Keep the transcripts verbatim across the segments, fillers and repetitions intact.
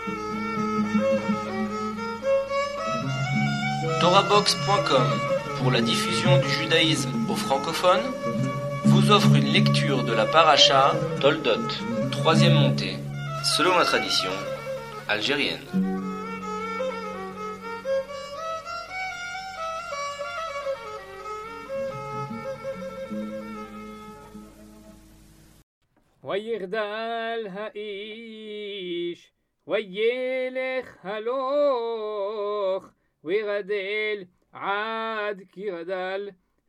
Torahbox point com, pour la diffusion du judaïsme aux francophones, vous offre une lecture de la paracha Toldot, troisième montée, selon la tradition algérienne. ויגדל האיש, וילך הלוך, ויגדל עד כי גדל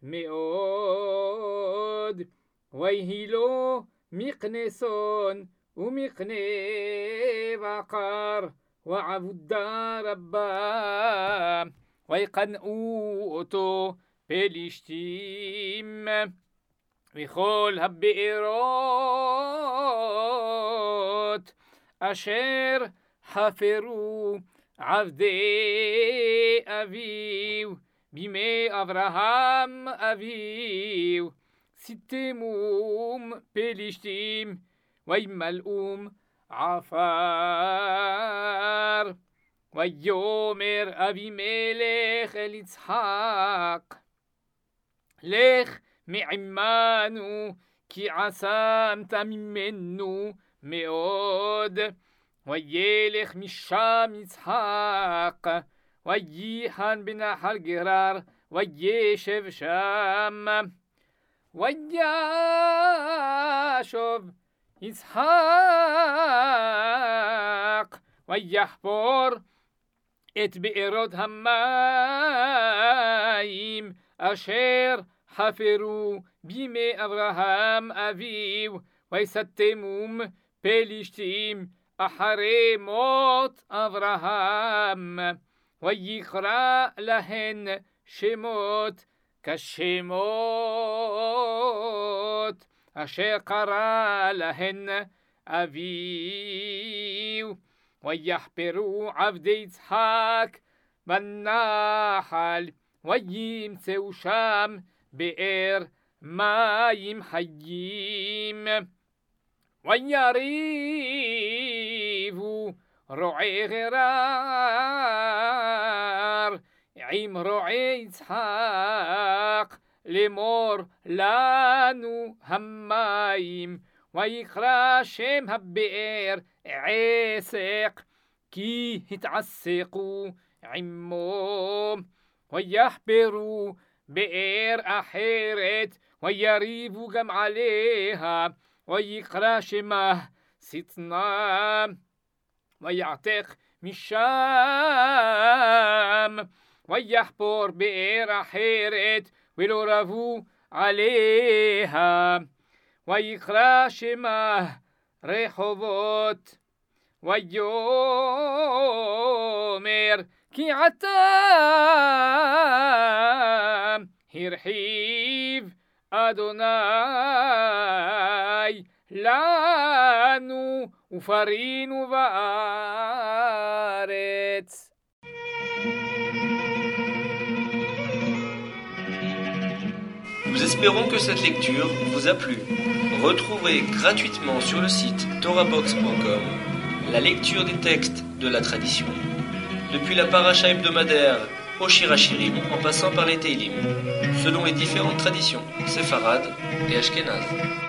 מאוד, ויהי לו מקנה צאן ומקנה בקר, ועבודה רבה, ויקנאו אותו פלישתים וכל הבארות אשר חפרו עבדי אביו בימי אברהם אביו, סתמום פלישתים וימלאום עפר. ויאמר אבימלך אל יצחק, לך מעמנו כי עשמת ממנו מאוד. וילך משם יצחק וייחן בנחל גרר וישב שם. וישוב יצחק ויחפור את בארות המים אשר חפרו בימי אברהם אביו, ויסתמום פלישתים אחרי מות אברהם. ויקרא להן שמות כשמות אשר קרא להן אביו. ויחפרו עבדי יצחק בנחל וימצאו שם באר מים חיים. ויריבו רועי גרר עם רועי יצחק לאמור לנו המים. ויקרא שם הבאר עסק כי התעסקו עמו. ויחפרו באר אחרת ויריבו גם עליה, ויקרא שמה שטנה. ויעתק משם ויחפור באר אחרת ולא רבו עליה, ויקרא שמה רחובות. ויאמר כי עתה הרחיב אדוני לנו ופרינו בארץ. Nous espérons que cette lecture vous a plu. Retrouvez gratuitement sur le site torahbox point com la lecture des textes de la tradition, depuis la paracha hebdomadaire au Shirachirim en passant par les Teilim, selon les différentes traditions séfarades et ashkénazes.